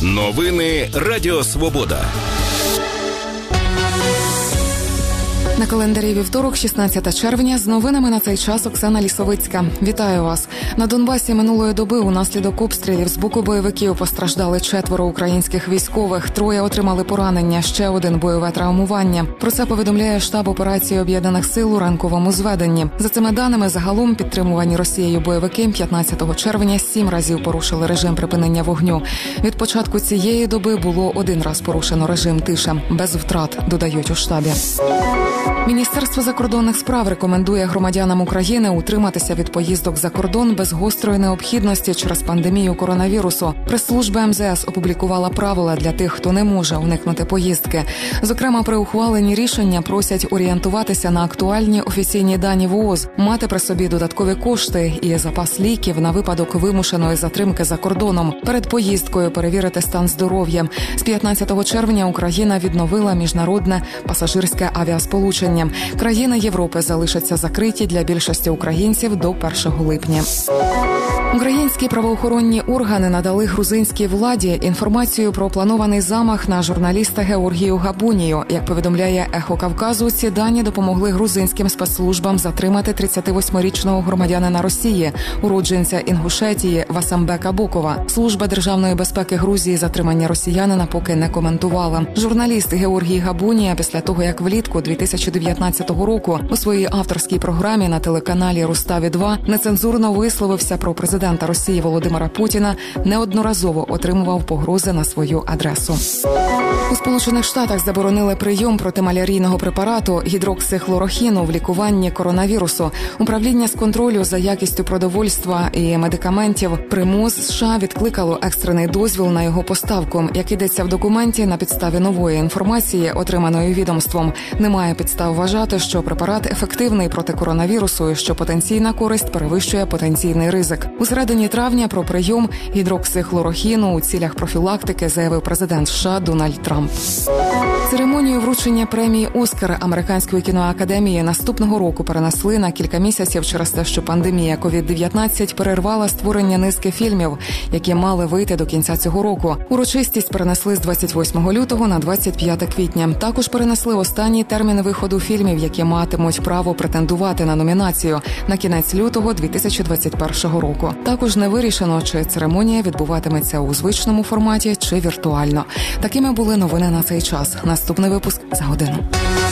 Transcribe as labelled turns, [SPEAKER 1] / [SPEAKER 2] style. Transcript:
[SPEAKER 1] Новини Радіо Свобода.
[SPEAKER 2] На календарі вівторок, 16 червня, з новинами на цей час Оксана Лісовицька. Вітаю вас. На Донбасі минулої доби унаслідок обстрілів з боку бойовиків постраждали 4 українських військових, 3 отримали поранення, ще 1 бойове травмування. Про це повідомляє штаб операції Об'єднаних сил у ранковому зведенні. За цими даними, загалом підтримувані Росією бойовики 15 червня 7 разів порушили режим припинення вогню. Від початку цієї доби було 1 раз порушено режим тиша, без втрат, додають у штабі. Міністерство закордонних справ рекомендує громадянам України утриматися від поїздок за кордон без гострої необхідності через пандемію коронавірусу. Прес-служба МЗС опублікувала правила для тих, хто не може уникнути поїздки. Зокрема, при ухваленні рішення просять орієнтуватися на актуальні офіційні дані ВООЗ, мати при собі додаткові кошти і запас ліків на випадок вимушеної затримки за кордоном. Перед поїздкою перевірити стан здоров'я. З 15 червня Україна відновила міжнародне пасажирське авіасполучення. Країни Європи залишаться закриті для більшості українців до 1 липня. Українські правоохоронні органи надали грузинській владі інформацію про планований замах на журналіста Георгію Габунію. Як повідомляє «Ехо Кавказу», ці дані допомогли грузинським спецслужбам затримати 38-річного громадянина Росії, уродженця Інгушетії Васамбека Бокова. Служба державної безпеки Грузії затримання росіянина поки не коментувала. Журналіст Георгій Габунія після того, як влітку 2019 року у своїй авторській програмі на телеканалі «Руставі-2» нецензурно висловився про президента Росії Володимира Путіна, неодноразово отримував погрози на свою адресу. У Сполучених Штатах заборонили прийом протималярійного препарату гідроксихлорохіну в лікуванні коронавірусу. Управління з контролю за якістю продовольства і медикаментів при МОЗ США відкликало екстрений дозвіл на його поставку. Як йдеться в документі, на підставі нової інформації, отриманої відомством, немає підстав вважати, що препарат ефективний проти коронавірусу і що потенційна користь перевищує потенційний ризик. У середині травня про прийом гідроксихлорохіну у цілях профілактики заявив президент США Дональд Трамп. Церемонію вручення премії «Оскар» Американської кіноакадемії наступного року перенесли на кілька місяців через те, що пандемія COVID-19 перервала створення низки фільмів, які мали вийти до кінця цього року. Урочистість перенесли з 28 лютого на 25 квітня. Також перенесли останній термін виходу фільмів, які матимуть право претендувати на номінацію на кінець лютого 2021 року. Також не вирішено, чи церемонія відбуватиметься у звичному форматі, чи віртуально. Такими були новини на цей час. Наступний випуск за годину.